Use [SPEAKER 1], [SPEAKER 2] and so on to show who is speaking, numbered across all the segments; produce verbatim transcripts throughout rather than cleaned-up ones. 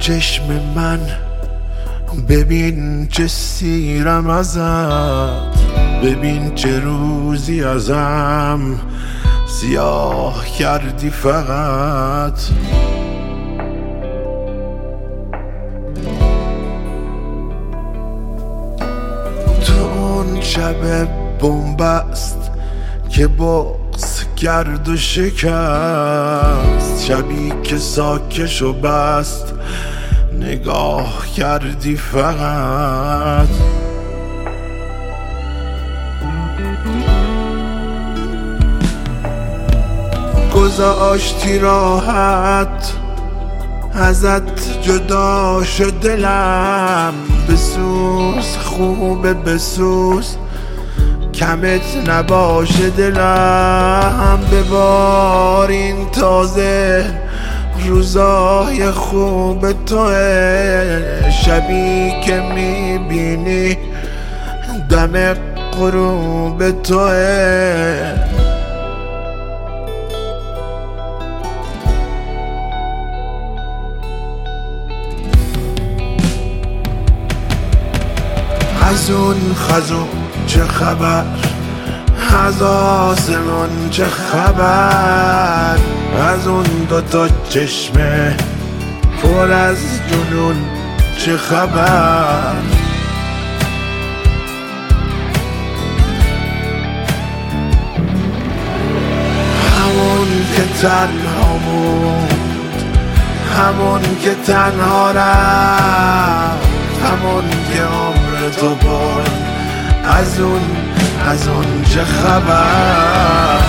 [SPEAKER 1] چشم من ببین چه سیرم ازت، ببین چه روزی ازم سیاه کردی فقط. تو اون شب بنبست که بغض کرد و شکست، شبی که ساکش و بست نگاه کردی فقط. گذاشتی راحت ازت جدا شد دلم، بسوز خوبه بسوز کمت نباشه دلم. ببار این تازه روزای خوب توه، شبی که میبینی دم غروب توه. از اون خزون چه خبر، از آسمان چه خبر، از اون دوتا چشمه پر از جنون چه خبر. همون که تنها موند، همون که تنها رفت، همون که عمر تو برد، از اون از اون چه خبر.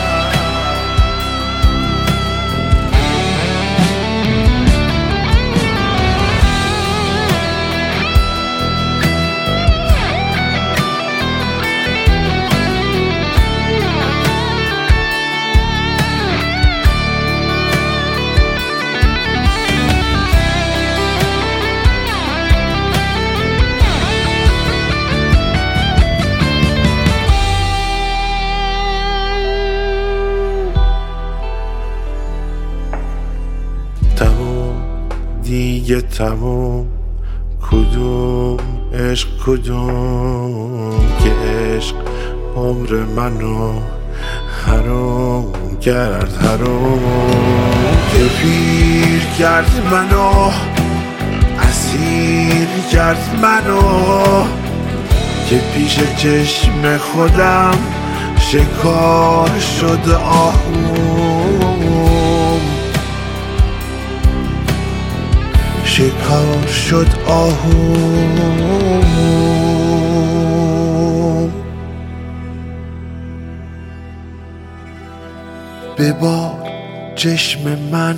[SPEAKER 1] تموم دیگه تموم، کدوم عشق کدوم که عشق عمر منو حرام کرد، حرام که پیر کرد منو، اسیر کرد منو، که پیش چشم خودم شکار شد آهوم، شکار شد آهوم. ببار چشم من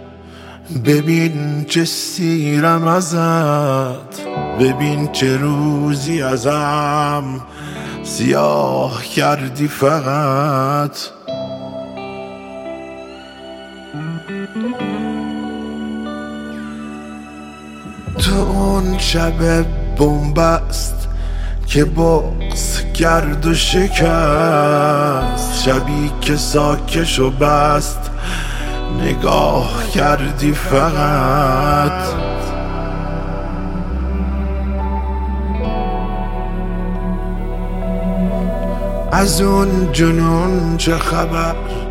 [SPEAKER 1] ببین چه سیرم ازت، ببین چه روزی ازم سیاه کردی فقط. تو اون شب بنبست که بغض کرد و شکست، شبی که ساکش و بست نگاه کردی فقط. از اون جنون چه خبر،